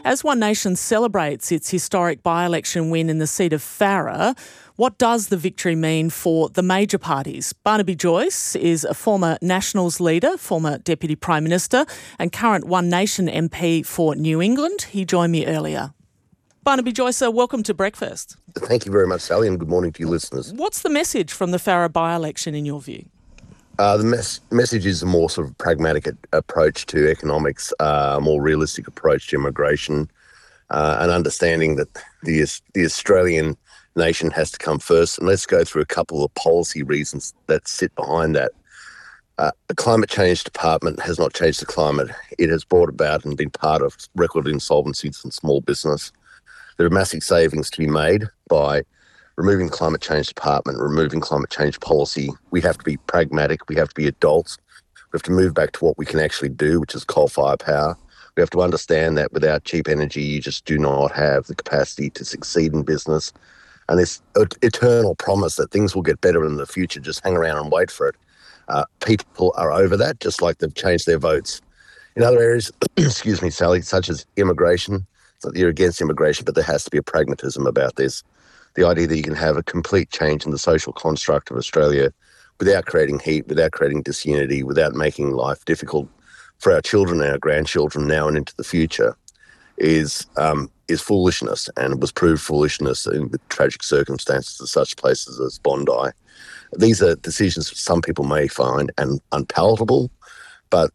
As One Nation celebrates its historic by-election win in the seat of Farrer, what does the victory mean for the major parties? Barnaby Joyce is a former Nationals leader, former Deputy Prime Minister and current One Nation MP for New England. He joined me earlier. Barnaby Joyce, welcome to Breakfast. Thank you very much, Sally, and good morning to your listeners. What's the message from the Farrer by-election in your view? The message is a more sort of pragmatic approach to economics, a more realistic approach to immigration, and understanding that the Australian nation has to come first. And let's go through a couple of policy reasons that sit behind that. The Climate Change Department has not changed the climate. It has brought about and been part of record insolvencies and small business. There are massive savings to be made by removing the Climate Change Department, removing climate change policy. We have to be pragmatic. We have to be adults. We have to move back to what we can actually do, which is coal-fired power. We have to understand that without cheap energy, you just do not have the capacity to succeed in business. And this eternal promise that things will get better in the future, just hang around and wait for it. People are over that, just like they've changed their votes. In other areas, excuse me, Sally, such as immigration, so you're against immigration, but there has to be a pragmatism about this. The idea that you can have a complete change in the social construct of Australia without creating heat, without creating disunity, without making life difficult for our children and our grandchildren now and into the future is foolishness, and it was proved foolishness in the tragic circumstances of such places as Bondi. These are decisions some people may find unpalatable, but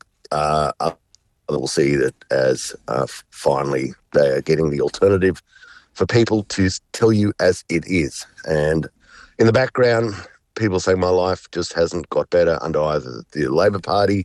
will see that as finally they are getting the alternative for people to tell you as it is. And in the background, people say my life just hasn't got better under either the Labor Party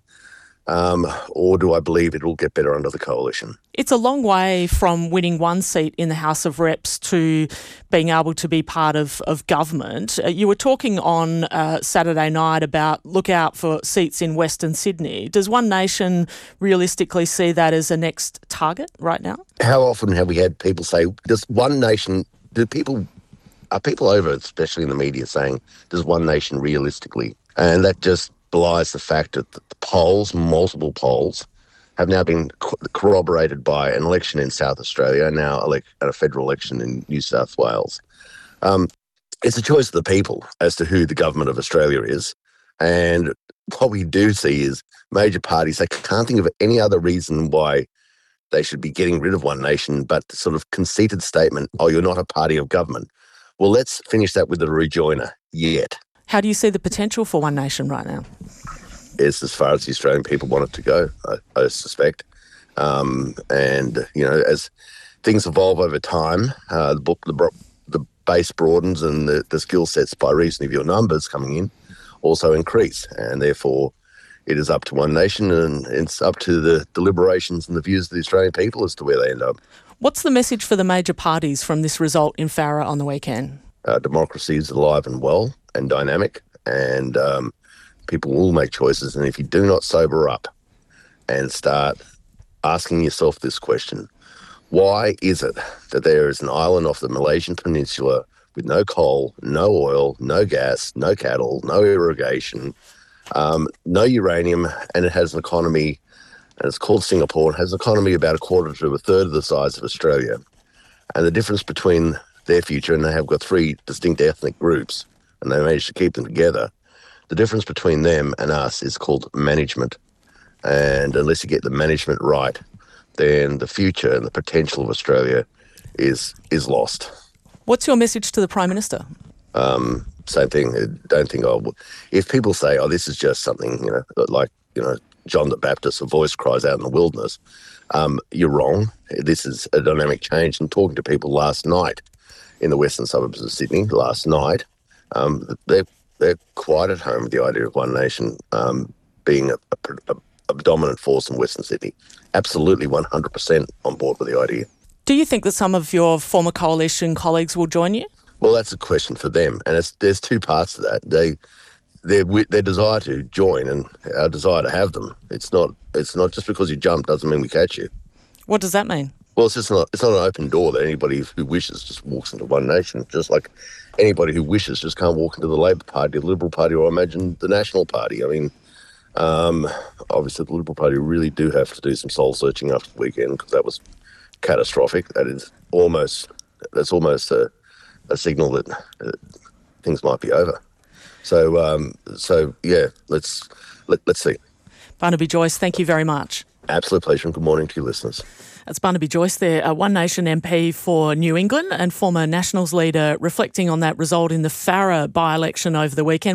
or do I believe it will get better under the coalition? It's a long way from winning one seat in the House of Reps to being able to be part of government. You were talking on Saturday night about look out for seats in Western Sydney. Does One Nation realistically see that as a next target right now? How often have we had people say, does One Nation, are people over, especially in the media, saying, does One Nation realistically? And that just belies the fact that the polls, multiple polls, have now been corroborated by an election in South Australia, now a federal election in New South Wales. It's a choice of the people as to who the government of Australia is. And what we do see is major parties, they can't think of any other reason why they should be getting rid of One Nation, but the sort of conceited statement, oh, you're not a party of government. Well, let's finish that with a rejoinder yet. How do you see the potential for One Nation right now? It's as far as the Australian people want it to go, I suspect. And, as things evolve over time, the base broadens and the skill sets by reason of your numbers coming in also increase. And therefore, it is up to One Nation and it's up to the deliberations and the views of the Australian people as to where they end up. What's the message for the major parties from this result in Farrer on the weekend? Democracy is alive and well and dynamic, and people will make choices. And if you do not sober up and start asking yourself this question, why is it that there is an island off the Malaysian Peninsula with no coal, no oil, no gas, no cattle, no irrigation, no uranium, and it has an economy, and it's called Singapore, and has an economy about a quarter to a third of the size of Australia. And the difference between their future, and they have got three distinct ethnic groups, and they managed to keep them together. The difference between them and us is called management. And unless you get the management right, then the future and the potential of Australia is lost. What's your message to the Prime Minister? Same thing. Don't think, if people say, this is just something, like John the Baptist, a voice cries out in the wilderness, you're wrong. This is a dynamic change. And talking to people last night in the western suburbs of Sydney, they're quite at home with the idea of One Nation being a dominant force in Western Sydney. Absolutely 100% on board with the idea. Do you think that some of your former coalition colleagues will join you? Well, that's a question for them. And there's two parts to that. Their desire to join and our desire to have them. It's not just because you jump doesn't mean we catch you. What does that mean? Well, it's not an open door that anybody who wishes just walks into One Nation, just like anybody who wishes just can't walk into the Labor Party, the Liberal Party, or I imagine the National Party. I mean, obviously the Liberal Party really do have to do some soul searching after the weekend because that was catastrophic. That's almost a signal that things might be over. So yeah, let's see. Barnaby Joyce, thank you very much. Absolute pleasure, and good morning to your listeners. That's Barnaby Joyce there, a One Nation MP for New England and former Nationals leader, reflecting on that result in the Farrer by-election over the weekend.